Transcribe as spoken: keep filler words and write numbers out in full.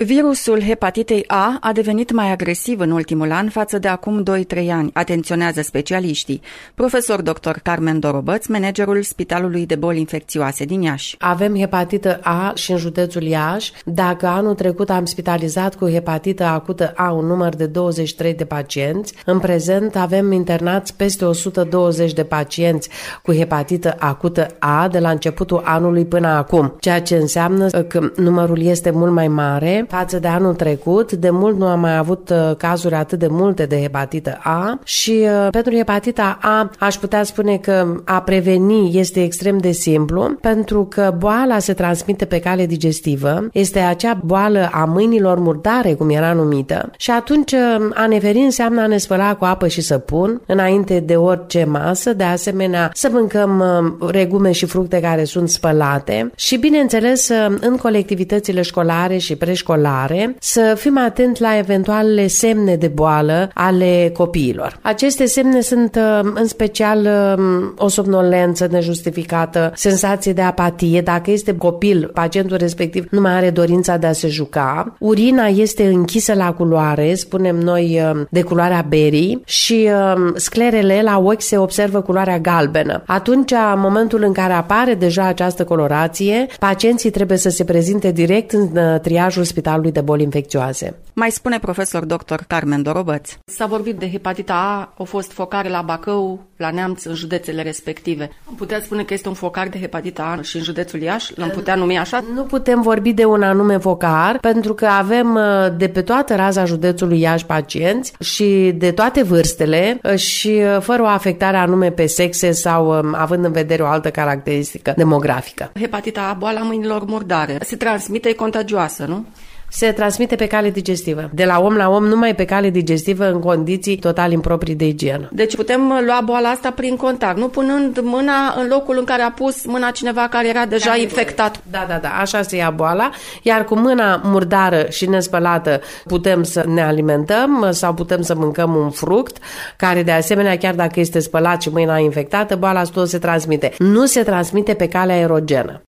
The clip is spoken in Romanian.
Virusul hepatitei A a devenit mai agresiv în ultimul an față de acum doi trei ani, atenționează specialiștii. Profesor doctor Carmen Dorobăț, managerul Spitalului de Boli Infecțioase din Iași. Avem hepatită A și în județul Iași. Dacă anul trecut am spitalizat cu hepatită acută A un număr de douăzeci și trei de pacienți, în prezent avem internați peste o sută douăzeci de pacienți cu hepatită acută A de la începutul anului până acum, ceea ce înseamnă că numărul este mult mai mare față de anul trecut. De mult nu am mai avut uh, cazuri atât de multe de hepatită A și uh, pentru hepatita A aș putea spune că a preveni este extrem de simplu, pentru că boala se transmite pe cale digestivă, este acea boală a mâinilor murdare, cum era numită, și atunci uh, a neveri înseamnă a ne spăla cu apă și săpun înainte de orice masă, de asemenea să mâncăm uh, legume și fructe care sunt spălate și, bineînțeles, uh, în colectivitățile școlare și preșcolare să fim atenți la eventualele semne de boală ale copiilor. Aceste semne sunt în special o somnolență nejustificată, senzație de apatie, dacă este copil, pacientul respectiv nu mai are dorința de a se juca, urina este închisă la culoare, spunem noi de culoarea berii, și sclerele la ochi se observă culoarea galbenă. Atunci, în momentul în care apare deja această colorație, pacienții trebuie să se prezinte direct în triajul Spitalului de Boli Infecțioase. Mai spune profesor doctor Carmen Dorobăț. S-a vorbit de hepatita A, au fost focare la Bacău, la Neamț, în județele respective. Puteți spune că este un focar de hepatita A și în județul Iași? L-am putea numi așa? Nu putem vorbi de un anume focar, pentru că avem de pe toată raza județului Iași pacienți și de toate vârstele și fără o afectare anume pe sexe sau având în vedere o altă caracteristică demografică. Hepatita A, boala mâinilor murdare, se transmite, e contagioasă, nu? Se transmite pe cale digestivă. De la om la om, numai pe cale digestivă, în condiții total improprii de igienă. Deci putem lua boala asta prin contact, nu punând mâna în locul în care a pus mâna cineva care era deja care infectat. Da, da, da, așa se ia boala, iar cu mâna murdară și nespălată putem să ne alimentăm sau putem să mâncăm un fruct, care de asemenea, chiar dacă este spălat și mâna infectată, boala tot se transmite. Nu se transmite pe cale aerogenă.